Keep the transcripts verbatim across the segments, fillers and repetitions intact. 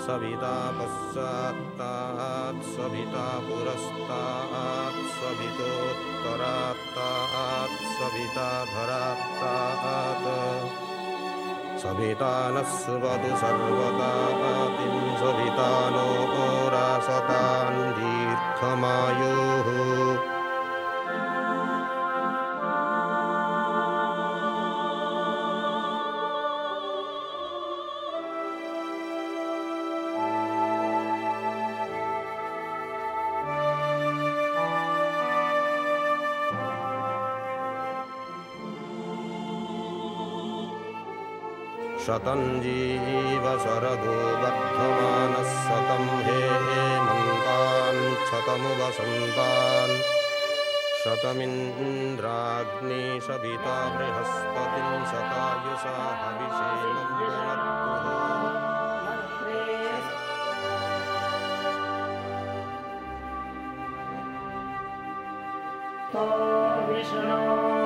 सविता पश्चात्तात् सविता पुरस्तात् सवितोत्तरात्तात् सविता धरात्तात् सविता नः सुवतु सर्वदा तिं सविता नो रासतान् दीर्घमायुः शतं जीव शरदो वर्धमानः शतं हेमन्तान् शतमुपसन्तान् शतमिन्द्राग्नी सविता बृहस्पतिं शतायुषा हविषेमं पुनर्तुः विष्णु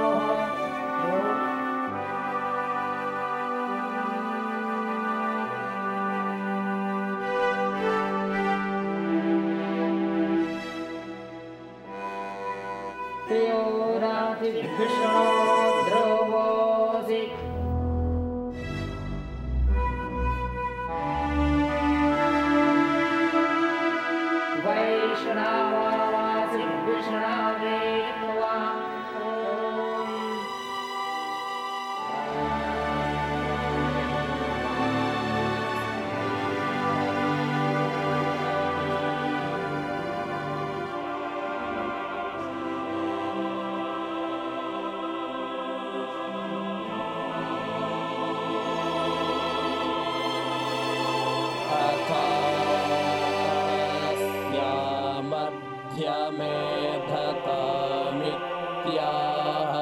विष्णु ध्रुवोऽसि वैष्णवासि विष्णवे त्वा मेधतामित्याह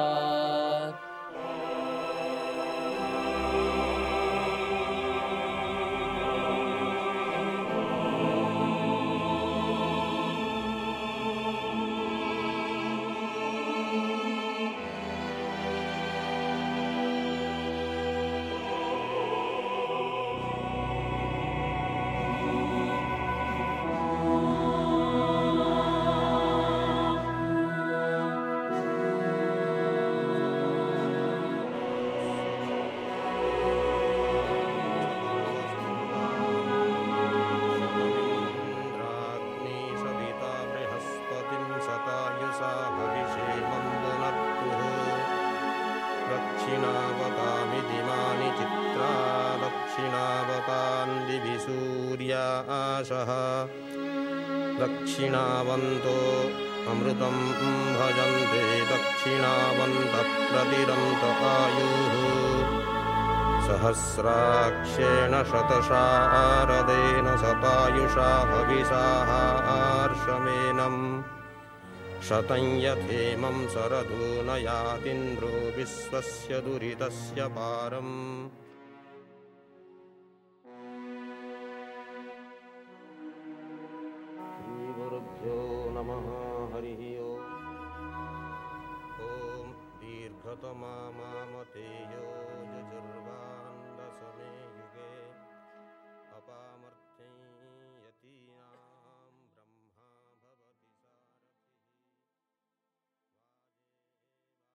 दक्षिणावतामिदिमानि चित्रा दक्षिणावतान् दिवि सूर्याशः दक्षिणावन्तो अमृतं भजन्ते दक्षिणावन्तः प्रतिरन्त आयुः सहस्राक्षेण शतशारदेन शतायुषा हविषाहार्षमेनम् शतं यथेमं शरदो न यातीन्द्रो विश्वस्य दुरितस्य पारम् श्रीगुरुभ्यो नमः हरिः ओम् ॐ दीर्घतमा मामतेयो यजुर्वा